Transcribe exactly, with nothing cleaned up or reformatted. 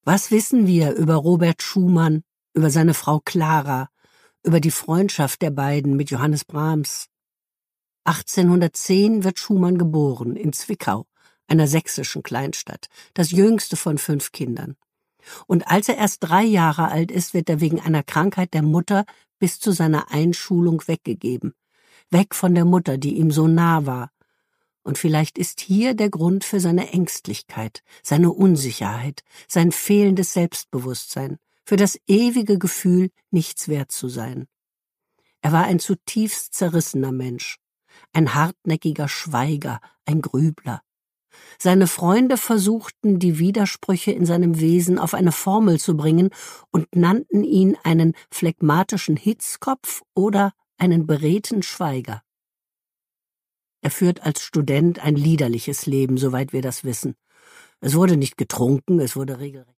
Was wissen wir über Robert Schumann, über seine Frau Clara, über die Freundschaft der beiden mit Johannes Brahms? achtzehnhundertzehn wird Schumann geboren, in Zwickau, einer sächsischen Kleinstadt, das jüngste von fünf Kindern. Und als er erst drei Jahre alt ist, wird er wegen einer Krankheit der Mutter bis zu seiner Einschulung weggegeben. Weg von der Mutter, die ihm so nah war. Und vielleicht ist hier der Grund für seine Ängstlichkeit, seine Unsicherheit, sein fehlendes Selbstbewusstsein, für das ewige Gefühl, nichts wert zu sein. Er war ein zutiefst zerrissener Mensch, ein hartnäckiger Schweiger, ein Grübler. Seine Freunde versuchten, die Widersprüche in seinem Wesen auf eine Formel zu bringen und nannten ihn einen phlegmatischen Hitzkopf oder einen beredten Schweiger. Er führt als Student ein liederliches Leben, soweit wir das wissen. Es wurde nicht getrunken, es wurde regelrecht